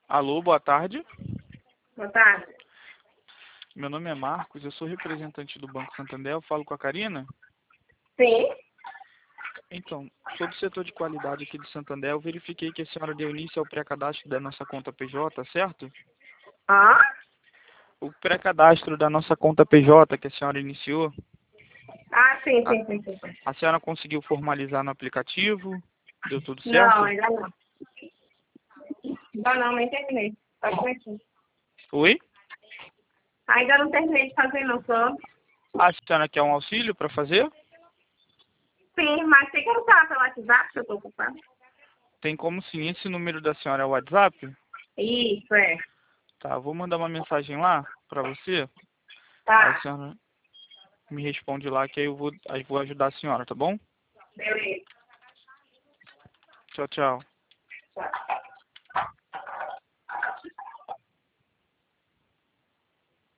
Alô, boa tarde. Boa tarde. Meu nome é Marcos, eu sou representante do Banco Santander, eu falo com a Karina. Sim. Então, sobre o setor de qualidade aqui do Santander, eu verifiquei que a senhora deu início ao pré-cadastro da nossa conta PJ, certo? Ah? O pré-cadastro da nossa conta PJ que a senhora iniciou, Ah, sim, a, sim, sim, sim, sim. a senhora conseguiu formalizar no aplicativo? Deu tudo Não, certo? ainda não. Ainda não, nem terminei. Tá começando. Oi? Ainda não terminei de fazer, não, só. A senhora quer um auxílio para fazer? Sim, mas tem como falar pelo WhatsApp, que eu tô ocupada? Tem como sim. Esse número da senhora é o WhatsApp? Isso, é. Tá, eu vou mandar uma mensagem lá para você. Aí a Tá, senhora me responde lá que aí eu vou ajudar a senhora, tá bom? beleza. Tchau, tchau. Tá.